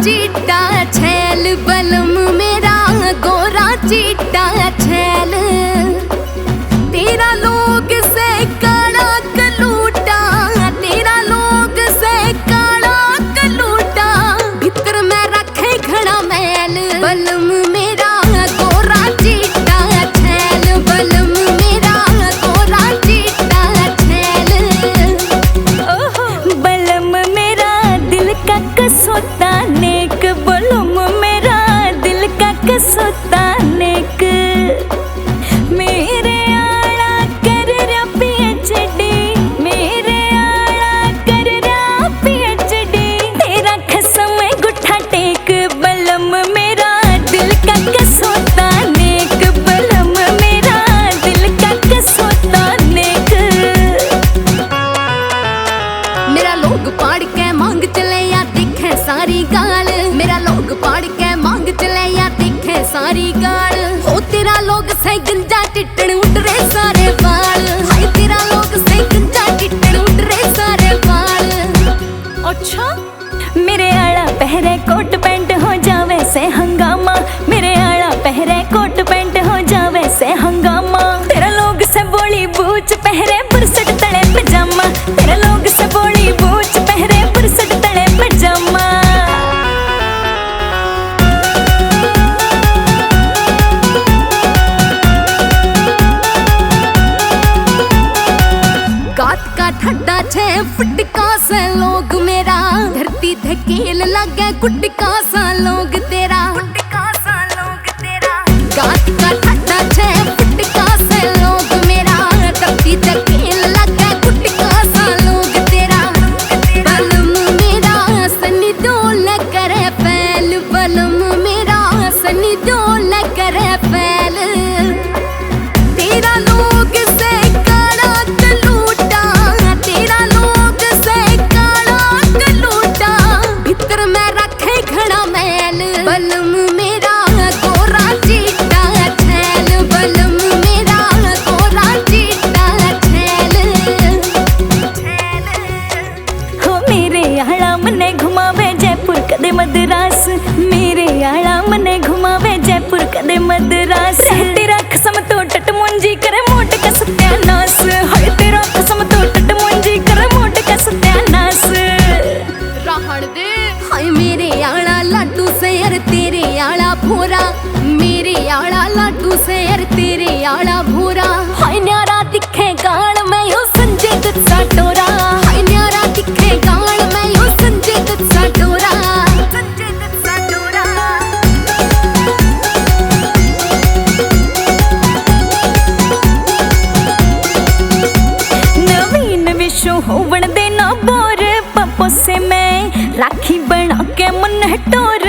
चीटा छैल बलम मेरा गोरा चीटा छैल। तेरा लोग से काला कलूटा, तेरा लोग से काला कलूटा, भीतर में रखे घड़ा मैल। बलम मेरा गोरा चीटा छैल, बलम मेरा गोरा चीटा छैल। बलम मेरा दिल का कसोता नेक, बलम मेरा दिल का कसोता नेक। मेरे आला कर रहा PhD, मेरे आला कर रहा PhD, तेरा खसम गुठा टेक। बलम मेरा दिल का कसोता नेक, बलम मेरा दिल का कसोता नेक। मेरा लोग पाड़ के मांग चले या दिखे सारी गाल, मेरा लोग पाड़ के मांग चले या दिखे सारी गाल। हो तेरा लोग से गंजा टिटण उड़ रहे सारे बाल, हाय तेरा लोग से गंजा टिटण उड़ रहे सारे बाल। अच्छा मेरे आला पहरे कोट पैंट हो जावे से हंगामा, मेरे आला पहरे कोट पैंट हो जावे से हंगामा। तेरा लोग से बोली बूच पहरे बुरसट तले पजामा, तेरा लोग से बोली बूच पहरे बुरसट तले पजामा। गात का ठड्डा छे फुटका से लोग मेरा, धरती धकेल लगे गुटका सा लोग तेरा। गात का ठड्डा छे फुटका से लोग मेरा, धरती धकेल लगे गुटका सा लोग तेरा। बलम मेरा सनी डोल करे फैल, बलम मेरा सनी डोल करे फैल। तेरा लोग से काला कलूटा, तेरा लोग से काला कलूटा, भीतर में रखे घड़ा मैल। बलम मेरा गोरा चीटा छैल, बलम मेरा गोरा चीटा छैल। हो मेरे आला मने घुमावे जयपुर कदे मद्रास, मेरे आला मने घुमावे जयपुर कदे मद्रास। तेरा खसम तो टट मुंजी करे मोट का सत्यानाश, हाय तेरा खसम तो टट मुंजी करे मोट का सत्यानाश। रहण दे हाय मेरे आला लाडू से यार तेरे आला भोरा, मेरे आला लाडू से यार तेरे आला भोरा। हाय न्यारा दिखे गाल में यो संजय दत्त सा टोरा, हाय न्यारा दिखे गाल में यो संजय दत्त सा टोरा, संजय दत्त सा टोरा। नवीन विश्व होवन देना बोर पप्पो से मैं राखी बना के मन हटोर।